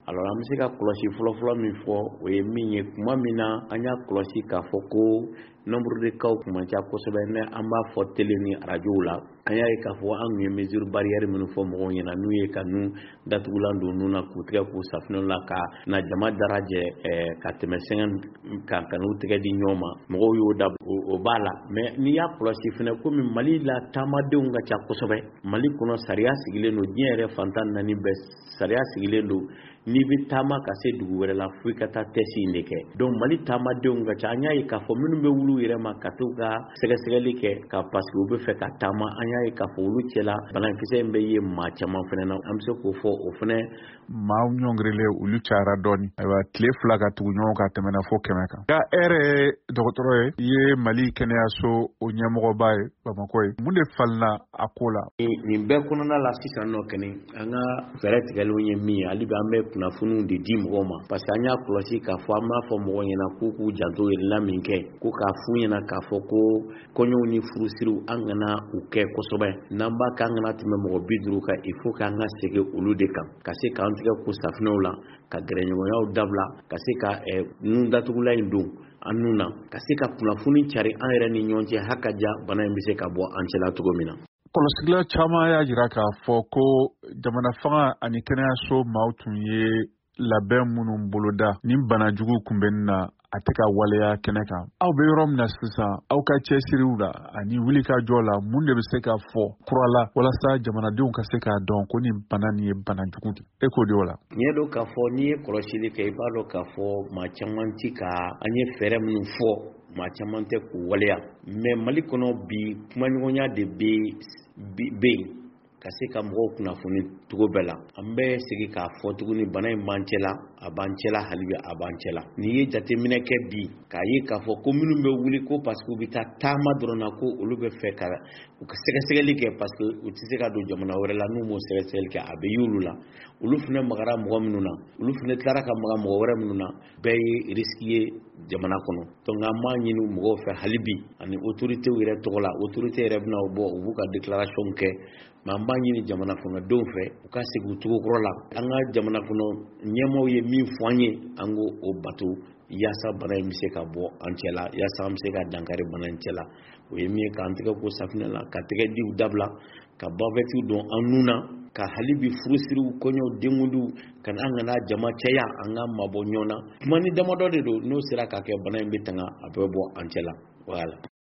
Alors an bɛ se ka kɔlɔsi fɔlɔfɔlɔ min fɔ o ye min ye kuma min na an y'a kɔlɔsi k'a fɔ ko nombre de cas kun man ca kosɛbɛ ne an b'a fɔ télé ni radio la an y'a ye k'a fɔ an kun ye mesure barrière minnu fɔ mɔgɔw ɲɛna n'u ye ka nun datugulan don nun na k'u tɛgɛ ko safunɛ la ka na jama darajɛ ka tɛmɛ sɛngɛn kan ka n'u tɛgɛ di ɲɔgɔn ma mɔgɔw y'o da o b'a la mais n'i y'a kɔlɔsi fɛnɛ komi Mali la taamadenw ka ca kosɛbɛ Mali kɔnɔ sariya sigilen don diɲɛ yɛrɛ fantan naani bɛɛ sariya sigilen don n'i bɛ taama ka se dugu wɛrɛ la fo i ka taa test in de kɛ donc Mali taamadenw ka ca an y'a ye k'a fɔ minnu bɛ wuli u yɛrɛ ma ka t'u ka sɛgɛsɛgɛli kɛ ka parce que u bɛ fɛ ka taama an y'a ye k'a fɔ olu cɛla banakisɛ in bɛ ye maa caman fɛnɛ na an bɛ se k'o fɔ o fɛnɛ maaw ɲɔngirilen olu cayara dɔɔni ayiwa tile 2 ka tugu ɲɔgɔn kan tɛmɛna fo 100 kan nka yɛrɛ ye dɔgɔtɔrɔ ye i ye Mali kɛnɛyaso o ɲɛmɔgɔba ye Bamakɔ ye mun de falenna a ko la nin bɛɛ kɔnɔna la sisan nɔ kɛnɛ an ka fɛɛrɛ tigɛlenw ye min ye hali bi an bɛ kunnafoniw de di mɔgɔw ma parce que an y'a kɔlɔsi k'a fɔ an b'a fɔ mɔgɔw ɲɛna k'u k'u janto yɛlɛla min kɛ ko k'a f'u ɲɛna k'a fɔ ko kɔɲɔw ni furusiriw an kana u kɛ kosɛbɛ n'an b'a kɛ an kana tɛmɛ mɔgɔ 50 kan il faut k'an ka segin olu de kan ka se k'an tigɛ ko safunɛw la ka gɛrɛɲɔgɔnyaw dabila ka se ka nun datugulan in don an nun na ka se ka kunnafoni cari an yɛrɛ ni ɲɔgɔn cɛ hakaja bana in bɛ se ka bɔ an cɛla cogo min na kɔlɔsigila caman y'a jira k'a fɔ ko jamana fanga ani kɛnɛyaso maaw tun ye labɛn minnu boloda ni bana jugu kunbɛnni na a tɛ ka waleya kɛnɛ kan aw bɛ yɔrɔ min na sisan aw ka cɛsiriw la ani wulikajɔ la mun de bɛ se ka fɔ kura la walasa jamanadenw ka se k'a dɔn ko ni bana nin ye bana jugu de e k'o de o la ɲɛ don k'a fɔ n'i ye kɔlɔsili kɛ i b'a dɔn k'a fɔ maa caman ti ka an ye fɛɛrɛ minnu fɔ maa caman tɛ k'u waleya mais Mali kɔnɔ bi kumaɲɔgɔnya de bɛ yen ka se ka mɔgɔw kunnafoni cogo bɛɛ la an bɛ segin k'a fɔ tuguni bana in b'an cɛla a b'an cɛla halibi a b'an cɛla n'i ye jateminɛ kɛ bi k'a ye k'a fɔ ko minnu bɛ wuli ko parce que u bɛ taa taama dɔrɔn na ko olu bɛ fɛ ka u ka sɛgɛsɛgɛli kɛ parce que u tɛ se ka don jamana wɛrɛ la n'u m'o sɛgɛsɛgɛli kɛ a bɛ y'olu la olu fana magara mɔgɔ minnu na olu fana tilara ka maga mɔgɔ wɛrɛ minnu na bɛɛ ye risque ye jamana kɔnɔ donc an b'a ɲini mɔgɔw fɛ hali bi ani autorités yɛrɛ tɔgɔ la autorité yɛrɛ bɛna bɔ u b'u ka déclaration kɛ mais an b'a ɲini jamana kɔnɔdenw fɛ u ka segin u cogo kɔrɔ la an ka jamana kɔnɔ ɲɛmaaw ye min fɔ an ye an k'o o bato yaasa bana in bɛ se ka bɔ an cɛ la yaasa an bɛ se ka dankari bana in cɛ la o ye min ye k'an tɛgɛ ko safunɛ la ka tɛgɛdiw dabila ka bavɛtiw don an nun na ka hali bi furusiriw kɔɲɔw denkundiw ka an kana jama cɛya an ka mabɔ ɲɔgɔn na kuma ni damadɔ de don n'o sera ka kɛ bana in bɛ tanga a bɛ bɔ an cɛ la voilà